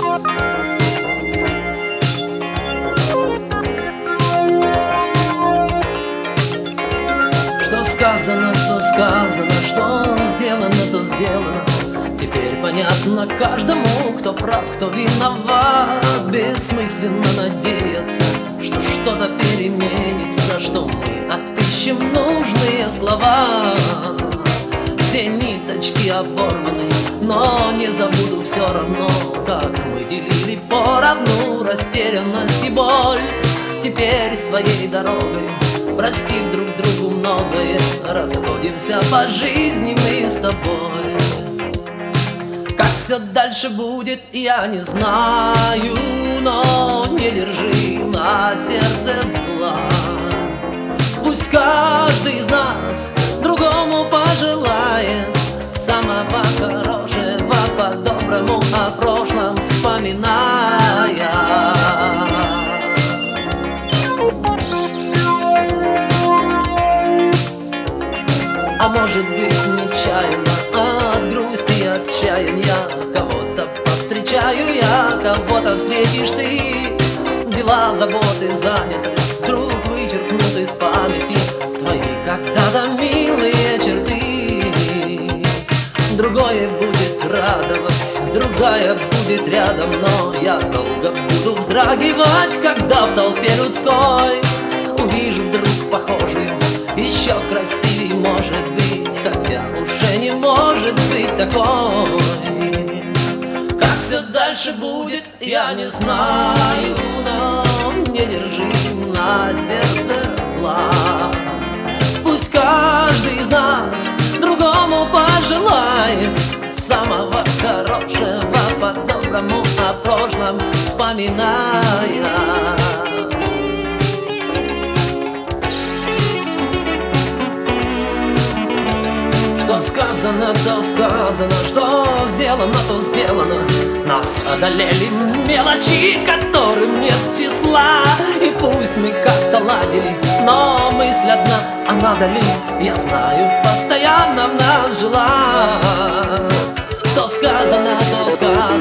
Что сказано, то сказано, что сделано, то сделано. Теперь понятно каждому, кто прав, кто виноват. Бессмысленно надеяться, что что-то переменится, что мы отыщем нужные слова. Все ниточки оборваны, но не забуду все равно, как мы делили поровну растерянность и боль. Теперь своей дорогой, простив друг другу многое, расходимся по жизни мы с тобой. Как все дальше будет, я не знаю, но не держи на сердце зла. Пусть каждый из нас другому пожелает самого хорошего, по-доброму о прошлом вспоминая. А может быть нечаянно, от грусти и отчаяния, кого-то повстречаю я, кого-то встретишь ты. Дела, заботы, занятость вдруг вычеркнут из памяти твои когда-то милые черты. Другое будет радовать, другая будет рядом, но я долго буду вздрагивать, когда в толпе людской увижу вдруг похожий, еще красивей может быть, хотя уже не может быть такой. Как все дальше будет, я не знаю, но не держи на сердце зла. Пусть каждый из нас другому пожелает самого хорошего, по-доброму о прошлом вспоминая. Что сказано, то сказано, что сделано, то сделано. Нас одолели мелочи, которым нет числа. И пусть мы как-то ладили, но мысль одна, она дали, я знаю, постоянно в нас жила. Что сказано, то сказано.